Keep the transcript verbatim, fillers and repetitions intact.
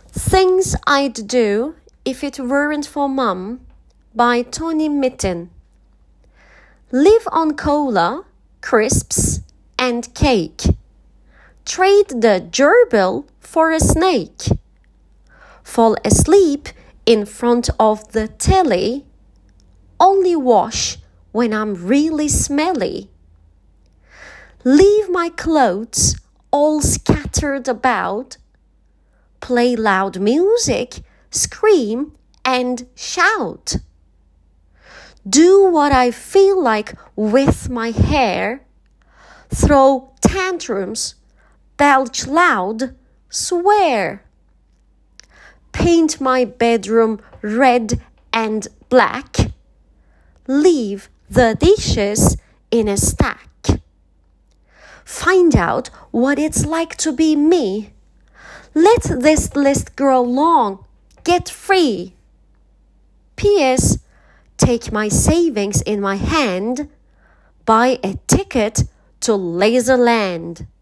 Things I'd Do If It Weren't for Mum by Tony Mitten. Live on cola, crisps, and cake. Trade the gerbil for a snake. Fall asleep in front of the telly. Only wash when I'm really smelly. Leave my clothes all scattered about. Play loud music, scream and shout. Do what I feel like with my hair. Throw tantrums, belch loud, swear. Paint my bedroom red and black. Leave the dishes in a stack. Find out what it's like to be me. Let this list grow long. Get free. P S. Take my savings in my hand. Buy a ticket to Laserland.